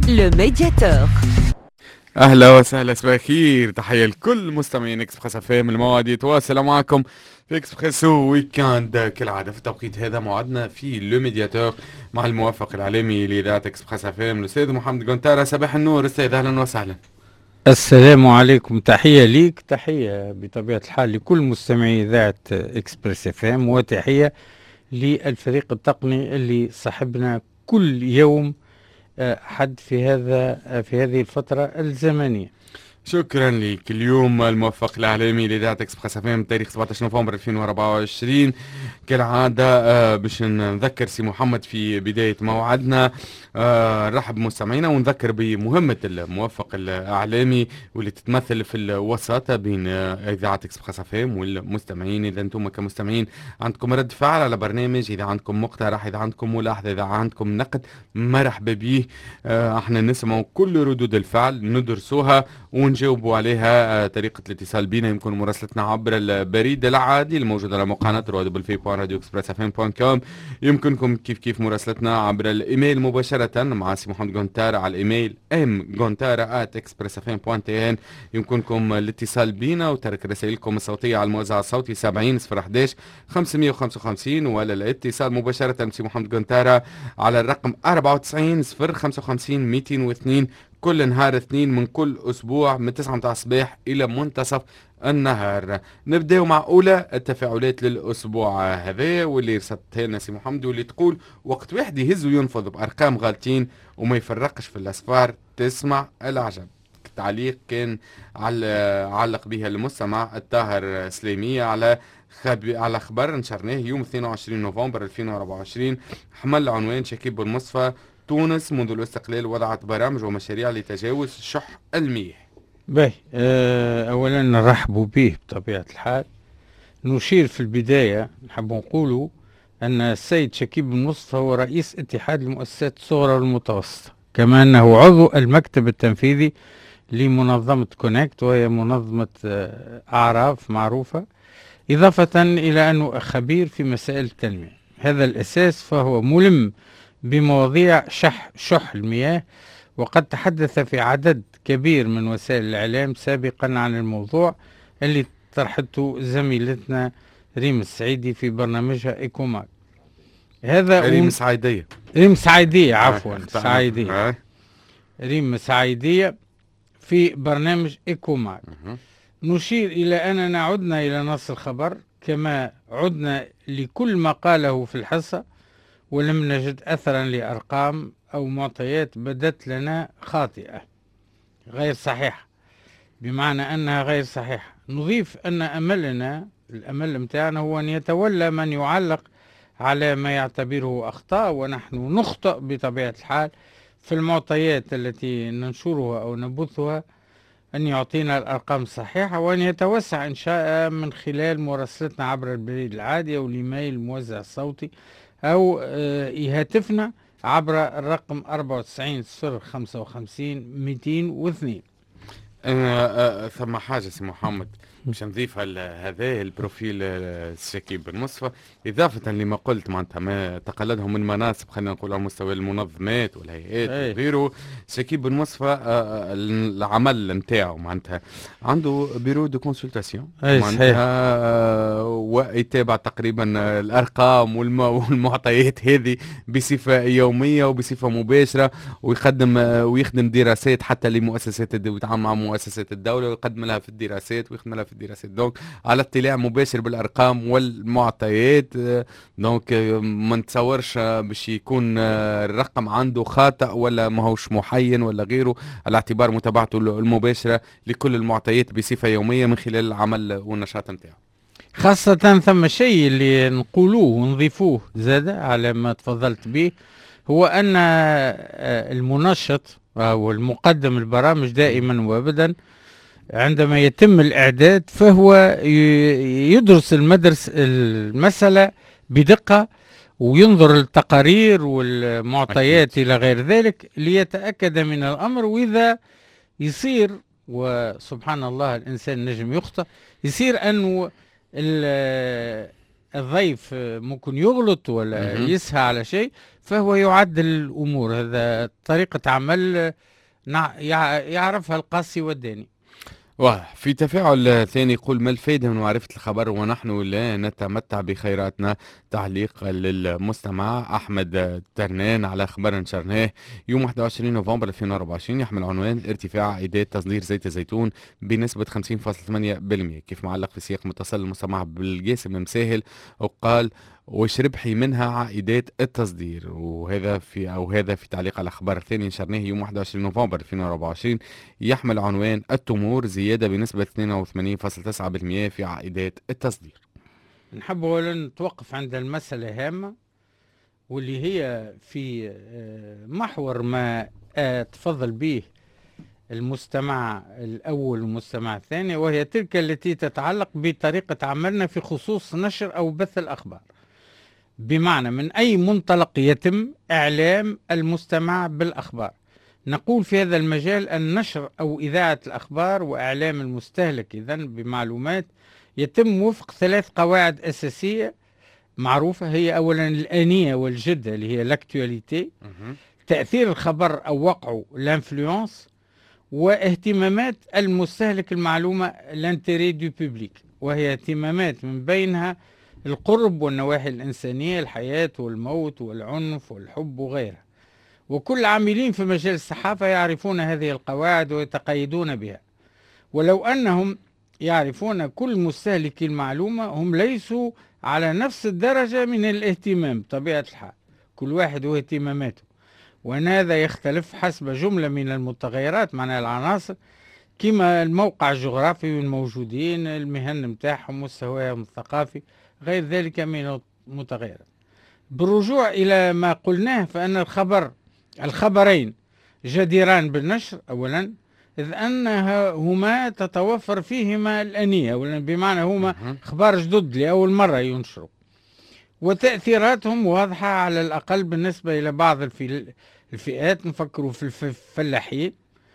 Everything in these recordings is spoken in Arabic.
Le médiateur. اهلا وسهلا صباح الخير، تحيه لكل مستمعين اكسبريس اف ام. الموعد يتواصل معكم في اكسبريسو ويكاند كالعاده في التوقيت هذا. موعدنا في لو ميدياتور مع الموفق الاعلامي لاذاعه اكسبريس اف ام الاستاذ محمد جونتارا. صباح النور استاذ، اهلا وسهلا. السلام عليكم، تحية ليك، تحية بطبيعة الحال لكل مستمعي إذاعة إكسبريس اف ام، وتحية للفريق التقني اللي صاحبنا كل يوم حد في هذه الفترة الزمنية. شكرا لك. اليوم الموفق الاعلامي لاذاعه اكسبريس اف ام تاريخ 17 نوفمبر 2024 كالعاده. باش نذكر سي محمد في بدايه موعدنا، نرحب بمستمعينا ونذكر بمهمه الموفق الاعلامي واللي تتمثل في الوساطه بين اذاعه اكسبريس اف ام والمستمعين. اذا انتم كمستمعين عندكم رد فعل على برنامج، اذا عندكم مقترح، اذا عندكم ملاحظه، اذا عندكم نقد، مرحبا به. احنا نسمع كل ردود الفعل، ندرسوها ونجاوبوا عليها. طريقة الاتصال بنا يمكن مراسلتنا عبر البريد العادي الموجود على موقعنا www.radioexpressfm.com. يمكنكم كيف مراسلتنا عبر الايميل مباشرة مع سي محمد جونتارا على الايميل mgontara@expressfm.tn. يمكنكم الاتصال بنا وترك رسائلكم الصوتية على الموزع الصوتي 70 011 555، ولا الاتصال مباشرة بسي محمد جونتارا على الرقم 94 055 202 كل نهار اثنين من كل اسبوع من 9 متاع الصباح الى منتصف النهار. نبداو مع اولى التفاعلات للاسبوع هذا واللي رصدتها لنا سي محمد، واللي تقول: وقت واحد يهز وينفض بارقام غالطين وما يفرقش في الاصفار تسمع العجب. التعليق كان علق بها المستمع الطاهر سليمية على خبر نشرناه يوم 22 نوفمبر 2024 حمل عنوان: شكيب بن مصطفى تونس منذ الاستقلال وضعت برامج ومشاريع لتجاوز شح المياه. باهي، أولا نرحب به بطبيعة الحال. نشير في البداية، نحب نقولوا أن السيد شكيب بن مصطفى هو رئيس اتحاد المؤسسات الصغرى والمتوسطة، كما أنه عضو المكتب التنفيذي لمنظمة كونكت، وهي منظمة أعراف معروفة، إضافة إلى أنه خبير في مسائل التنمية. هذا الأساس فهو ملم بمواضيع شح المياه، وقد تحدث في عدد كبير من وسائل الإعلام سابقا عن الموضوع اللي طرحته زميلتنا ريم السعيدي في برنامجها إيكوماك. ريم سعيدية. ريم سعيدية، عفوا، سعيدية. ريم سعيدية في برنامج إيكوماك. نشير إلى أننا عدنا إلى نص الخبر كما عدنا لكل ما قاله في الحصة، ولم نجد أثرا لأرقام أو معطيات بدت لنا خاطئة غير صحيحة، بمعنى أنها غير صحيحة. نضيف أن الأمل متاعنا هو أن يتولى من يعلق على ما يعتبره أخطاء، ونحن نخطئ بطبيعة الحال في المعطيات التي ننشرها أو نبثها، أن يعطينا الأرقام الصحيحة، وأن يتوسع إن شاء من خلال مراسلتنا عبر البريد العادي أو الإيميل الموزع الصوتي أو يهاتفنا عبر الرقم 94 055 202. ثم حاجة سي محمد باش نضيف هذا البروفيل شكيب بن مصطفى، إضافة لما قلت معناتها ما تقلدهم من مناصب، خلينا نقول على مستوى المنظمات والهيئات وغيره. شكيب بن مصطفى العمل نتاعو معناتها عنده بيرو دو كونسلتاسيون معناتها، ويتابع تقريبا الأرقام والمعطيات هذه بصفة يومية وبصفة مباشرة، ويخدم دراسات حتى لمؤسسات ويتعامل مع مؤسسات الدولة ويقدم لها في الدراسات ويخدم لها في الدراسات. دونك على اطلاع مباشر بالارقام والمعطيات. دونك ما نتصورش باش يكون الرقم عنده خاطئ ولا ماهوش محين ولا غيره، على اعتبار متابعته المباشرة لكل المعطيات بصفة يومية من خلال العمل والنشاط نتاعو. خاصة ثم شيء اللي نقولوه ونضيفوه زاد على ما تفضلت به، هو أن المنشط أو المقدم البرامج دائما وابدا عندما يتم الإعداد فهو يدرس المسألة بدقة، وينظر التقارير والمعطيات إلى غير ذلك ليتأكد من الأمر. وإذا يصير، وسبحان الله الإنسان نجم يخطئ، يصير أنه الضيف ممكن يغلط ولا يسهى على شيء، فهو يعدل الأمور. هذا طريقة عمل يعرفها القاسي والداني. في تفاعل ثاني يقول: ما الفائدة من معرفة الخبر ونحن لا نتمتع بخيراتنا؟ تعليق للمستمع أحمد ترنان على خبر نشرناه يوم 21 نوفمبر 2024 يحمل عنوان: ارتفاع عائدات تصدير زيت الزيتون بنسبة 50.8%. كيف معلق في سياق متصل المستمع بالقاسم مساهل وقال: وش ربحي منها عائدات التصدير؟ وهذا في تعليق على خبر ثاني نشرناه يوم 21 نوفمبر 2024 يحمل عنوان: التمور زيادة بنسبة 82.9% في عائدات التصدير. نحب أولا نتوقف عند المسألة هامة، واللي هي في محور ما تفضل به المستمع الأول والمستمع الثاني، وهي تلك التي تتعلق بطريقة عملنا في خصوص نشر أو بث الأخبار. بمعنى من أي منطلق يتم إعلام المستمع بالأخبار؟ نقول في هذا المجال أن نشر أو إذاعة الأخبار وإعلام المستهلك إذن بمعلومات يتم وفق 3 قواعد أساسية معروفة. هي أولا الآنية والجدة اللي هي لاكتواليتي، تأثير الخبر أو وقعه الانفلونس، واهتمامات المستهلك المعلومة لانتيري دو بوبليك، وهي اهتمامات من بينها القرب والنواحي الإنسانية، الحياة والموت والعنف والحب وغيرها. وكل عاملين في مجال الصحافة يعرفون هذه القواعد ويتقيدون بها، ولو أنهم يعرفون كل مستهلكي المعلومة هم ليسوا على نفس الدرجة من الاهتمام بطبيعة الحال، كل واحد واهتماماته، وأن هذا يختلف حسب جملة من المتغيرات، معناها العناصر، كما الموقع الجغرافي والموجودين، المهن متاعهم، مستواهم الثقافي، غير ذلك من المتغيرات. بالرجوع إلى ما قلناه، فأن الخبرين جديران بالنشر أولا، إذ أنهما تتوفر فيهما الأنية، بمعنى هما أخبار جدد لأول مرة ينشروا، وتأثيراتهم واضحة على الأقل بالنسبة إلى بعض الفئات. نفكروا في الفلاحين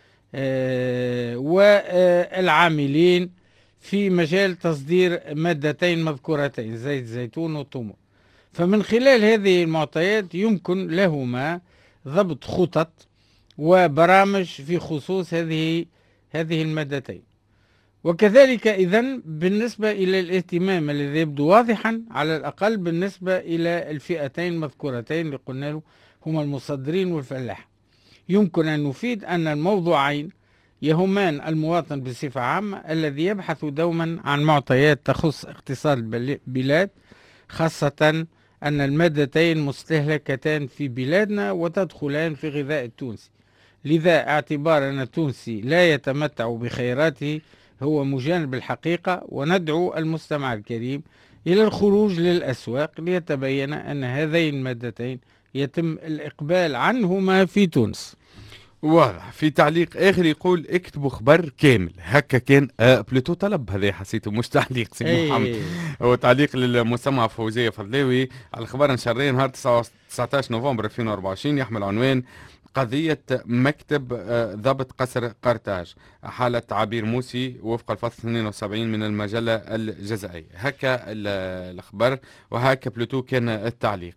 والعاملين في مجال تصدير مادتين مذكورتين، زيت الزيتون والتمور. فمن خلال هذه المعطيات يمكن لهما ضبط خطط وبرامج في خصوص هذه المادتين. وكذلك إذن بالنسبة إلى الاهتمام الذي يبدو واضحا على الأقل بالنسبة إلى الفئتين المذكورتين اللي قلنا له هما المصدرين والفلاح، يمكن أن نفيد أن الموضوعين يهمان المواطن بصفة عامة الذي يبحث دوما عن معطيات تخص اقتصاد البلاد، خاصة أن المادتين مستهلكتان في بلادنا وتدخلان في غذاء التونسي. لذا اعتبار أن التونسي لا يتمتع بخيراته هو مجانب الحقيقة، وندعو المستمع الكريم إلى الخروج للأسواق ليتبين أن هذين المادتين يتم الإقبال عنهما في تونس. واضح. في تعليق آخر يقول: اكتبوا خبر كامل. هكا كان بلوتو طلب، هذا حسيته مش تعليق سي محمد، هو تعليق للمستمع فوزية فضلاوي على خبر نشرناه نهار 19 نوفمبر 2024 يحمل عنوان: قضية مكتب ضبط قصر قرطاج، حالة عبير موسي وفق الفصل 72 من المجلة الجزائرية. هكا الخبر وهكا بلوتو كان التعليق.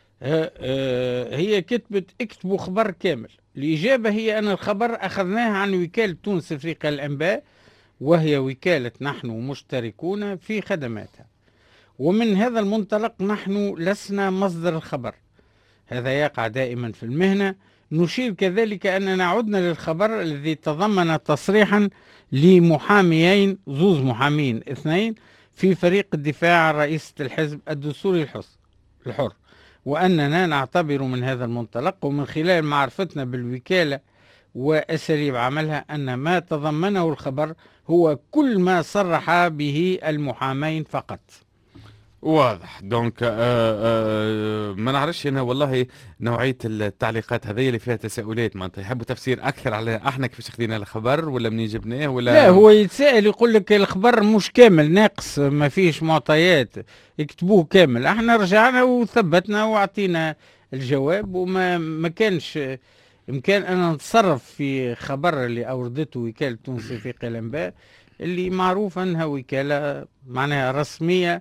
هي كتبت اكتبوا خبر كامل. الإجابة هي أن الخبر أخذناه عن وكالة تونس أفريقيا الأنباء، وهي وكالة نحن مشتركون في خدماتها، ومن هذا المنطلق نحن لسنا مصدر الخبر. هذا يقع دائما في المهنة. نشير كذلك أننا عدنا للخبر الذي تضمن تصريحا لمحاميين، زوز محامين 2 في فريق الدفاع عن رئيسة الحزب الدستوري الحر، وأننا نعتبر من هذا المنطلق ومن خلال معرفتنا بالوكالة وأساليب عملها أن ما تضمنه الخبر هو كل ما صرح به المحامين فقط. واضح. دونك ما نعرفش انا والله نوعيه التعليقات هذه اللي فيها تساؤلات، معناتها يحبوا تفسير اكثر على احنا كيفاش خذينا الخبر ولا منين جبناه ولا لا. هو يتساءل يقول لك الخبر مش كامل، ناقص، ما فيش معطيات، يكتبوه كامل. احنا رجعنا وثبتنا وعطينا الجواب، وما كانش امكان ان نتصرف في خبر اللي اوردته وكاله تونس افريقيا الانباء، اللي معروف انها وكاله معناها رسميه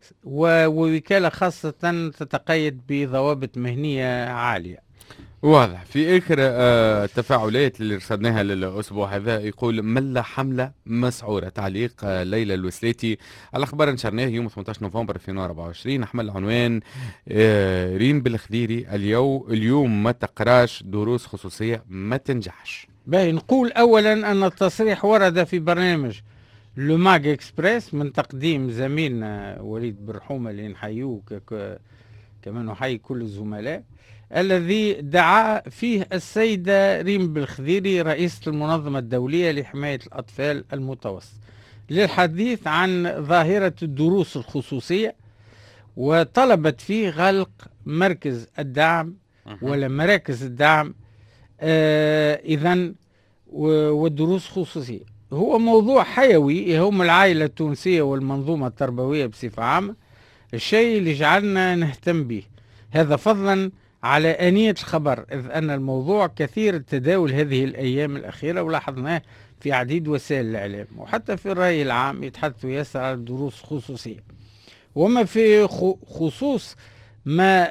ووكالة خاصة تتقيد بضوابط مهنية عالية. واضح. في اخر التفاعلات اللي رصدناها للاسبوع هذا يقول ملا حمله مسعوره. تعليق ليلى الوسلاتي على اخبار نشرناه يوم 18 نوفمبر 2024 حمل عنوان ريم بالخديري اليوم ما تقراش دروس خصوصيه ما تنجحش. باهي نقول اولا ان التصريح ورد في برنامج لو ماج اكسبريس من تقديم زميلنا وليد برحومه اللي نحيوه كما نحيي كل الزملاء، الذي دعا فيه السيدة ريم بالخديري رئيسة المنظمة الدولية لحماية الأطفال المتوسط للحديث عن ظاهرة الدروس الخصوصية، وطلبت فيه غلق مركز الدعم ولا مراكز الدعم إذن والدروس خصوصية. هو موضوع حيوي يهم العائلة التونسية والمنظومة التربوية بصفة عامة، الشيء اللي جعلنا نهتم به، هذا فضلا على آنية الخبر، إذ أن الموضوع كثير التداول هذه الأيام الأخيرة ولاحظناه في عديد وسائل الإعلام وحتى في الرأي العام يتحدث ياسر عن دروس خصوصية. وما في خصوص ما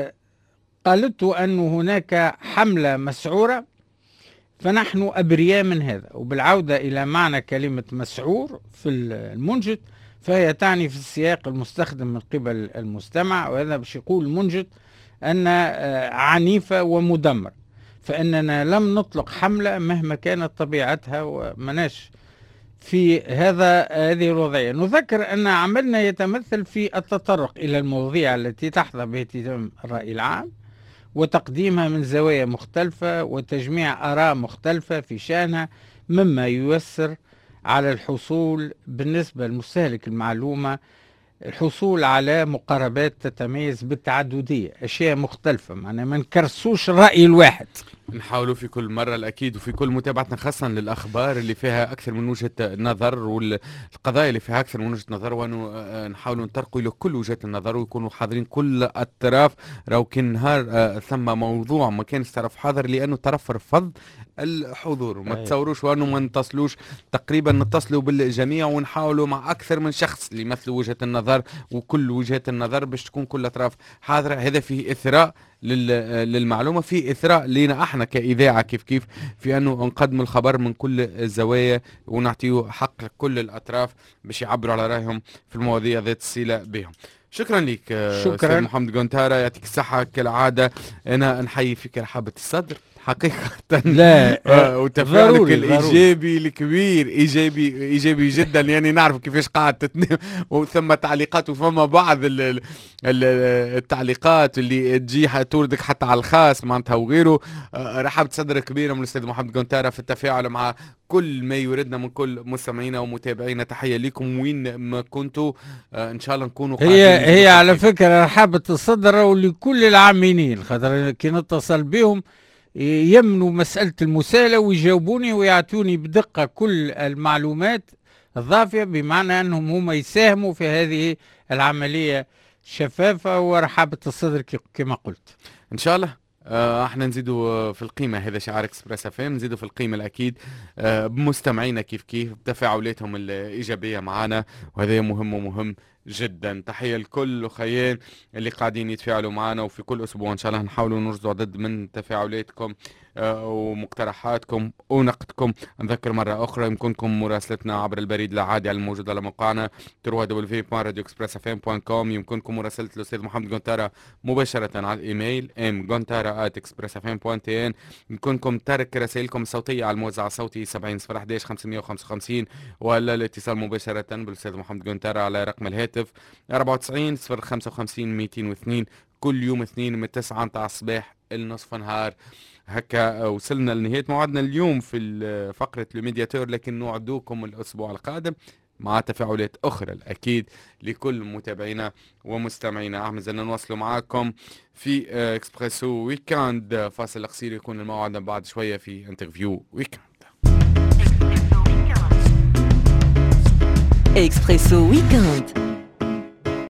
قالته أن هناك حملة مسعورة، فنحن أبرياء من هذا. وبالعودة إلى معنى كلمة مسعور في المنجد فهي تعني في السياق المستخدم من قبل المستمع، وهذا باش يقول المنجد أن عنيفة ومدمر، فإننا لم نطلق حملة مهما كانت طبيعتها ومناش في هذه الوضعية. نذكر أن عملنا يتمثل في التطرق إلى المواضيع التي تحظى باهتمام الرأي العام وتقديمها من زوايا مختلفة وتجميع آراء مختلفة في شأنها، مما ييسر على الحصول بالنسبة لمستهلك المعلومة الحصول على مقاربات تتميز بالتعددية، أشياء مختلفة، معناها ما نكرسوش الرأي الواحد. نحاولوا في كل مرة الأكيد وفي كل متابعتنا خاصة للأخبار اللي فيها أكثر من وجهة نظر والقضايا اللي فيها أكثر من وجهة نظر، ونحاولوا نطرقوا إلى كل وجهات النظر ويكونوا حاضرين كل الأطراف. راهو كان نهار ثم موضوع ما كانش طرف حاضر لأنه طرف رفض الحضور. ما تصوروش وأنه ما نتصلوش، تقريبا نتصلوا بالجميع ونحاولوا مع أكثر من شخص اللي يمثلوا وجهة النظر وكل وجهات النظر باش تكون كل الأطراف حاضرة. هذا فيه إثراء للمعلومة، في إثراء لنا احنا كإذاعة كيف في أنه نقدم الخبر من كل الزوايا ونعطيه حق كل الأطراف باش يعبروا على رأيهم في المواضيع ذات الصلة بهم. شكرا لك. شكرا محمد جونتارا، يعطيك الصحة كالعادة. أنا نحيي فيك رحابة الصدر حقيقة. لا وتفاعلك الإيجابي الكبير إيجابي جدا، يعني نعرف كيفاش قاعد تتنام وثم تعليقات وثم بعض التعليقات اللي تجي توردك حتى على الخاص معناتها وغيره. رحابة صدر كبيرة من الأستاذ محمد جونتارا في التفاعل مع كل ما يردنا من كل مستمعينا ومتابعينا. تحية لكم وين ما كنتوا، إن شاء الله نكونوا هي على فكرة رحابة الصدر ولكل العاملين، خاطر كي نتصل بهم يمنوا مسألة المسالة ويجاوبوني ويعطوني بدقة كل المعلومات الضافية، بمعنى أنهم هم يساهموا في هذه العملية الشفافة ورحابة الصدر كما قلت. إن شاء الله احنا نزيدوا في القيمة، هذا شعار اكسبريس اف ام، نزيدوا في القيمة الأكيد بمستمعينا كيف بتفاعلاتهم الإيجابية معنا، وهذا مهم ومهم جدا. تحية لكل خيان اللي قاعدين يتفاعلوا معنا، وفي كل أسبوع إن شاء الله نحاولوا نرصدوا عدد من تفاعلاتكم ومقترحاتكم ونقدكم. نذكر مرة أخرى يمكنكم مراسلتنا عبر البريد العادي الموجود على موقعنا www.radiosexpressfm.com. يمكنكم مراسلة الأستاذ محمد جونتارا مباشرة على الإيميل mgontara@expressfm.tn. يمكنكم ترك رسائلكم الصوتية على الموزع الصوتي 70 011 555 ولا الاتصال مباشرة بالأستاذ محمد جونتارا على رقم الهاتف 94 055 202 كل يوم اثنين من 9 متاع الصباح النصف نهار. هكا وصلنا لنهاية موعدنا اليوم في فقرة الميدياتور، لكن نوعدوكم الأسبوع القادم مع تفاعلات أخرى الأكيد لكل متابعينا ومستمعينا. أحمد زلنا نواصلوا معاكم في إكسبريسو ويكاند. فاصل قصير يكون الموعد بعد شوية في انترفيو ويكاند. إكسبريسو ويكاند.